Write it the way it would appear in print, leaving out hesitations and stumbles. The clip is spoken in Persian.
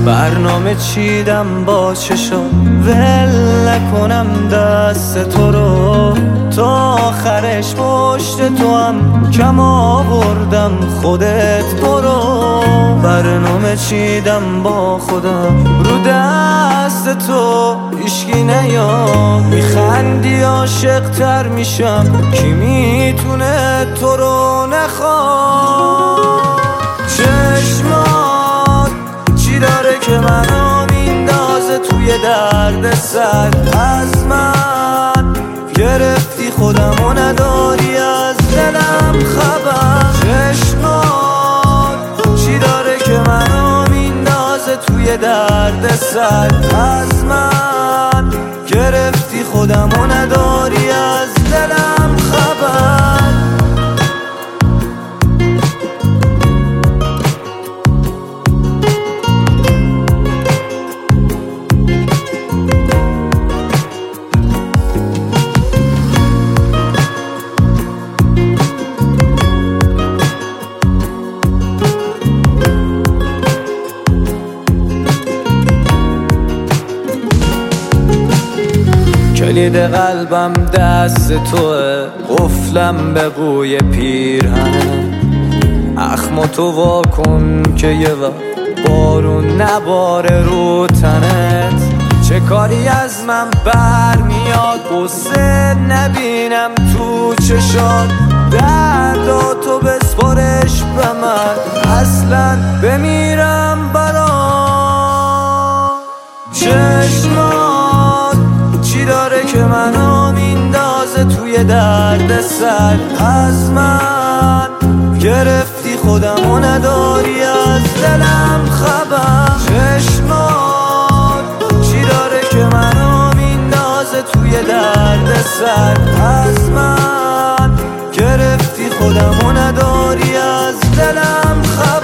برنامه چیدم با چشم ول نکنم دست تو رو، تا آخرش پشت تو هم کم آوردم خودت برو. برنامه چیدم با خودم رو دست تو، هیچکی نیاد میخندی عاشق تر میشم، کی میتونه تو رو نخواد. چشمات چی داره که منو میندازه توی درد سر، از من گرفتی خودمو نداری از دلم خبر. چشمات چی داره که منو میندازه توی درد سر، از من گرفتی خودمو نداری از دلم خبر. کلید قلبم دست توه، قفلم به بوی پیرهن. اخم تو واکن که یه وقت بارون نباره رو تنت. چه کاری از من برمیاد غصه نبینم تو چشات، درداتو بسپارش به من اصلا بمیرم برات. چشمات چی داره که منو میندازه توی درد سر، از من گرفتی خودمو نداری از دلم خبر. چشمات چی داره که منو میندازه توی درد سر، از من گرفتی خودمو نداری از دلم خبر.